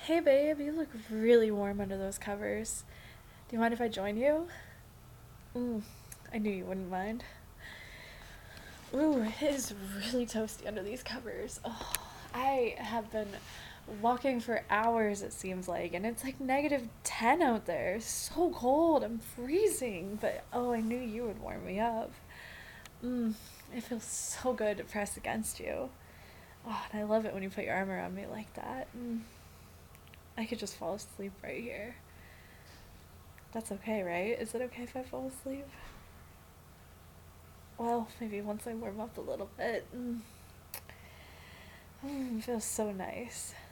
Hey babe, you look really warm under those covers. Do you mind if I join you? Mm, I knew you wouldn't mind. Ooh, it is really toasty under these covers. Oh, I have been walking for hours, it seems like, and it's like -10 out there. So cold, I'm freezing. But oh, I knew you would warm me up. Mm, it feels so good to press against you. Oh, and I love it when you put your arm around me like that. I could just fall asleep right here. That's okay, right? Is it okay if I fall asleep? Well, maybe once I warm up a little bit. It feels so nice.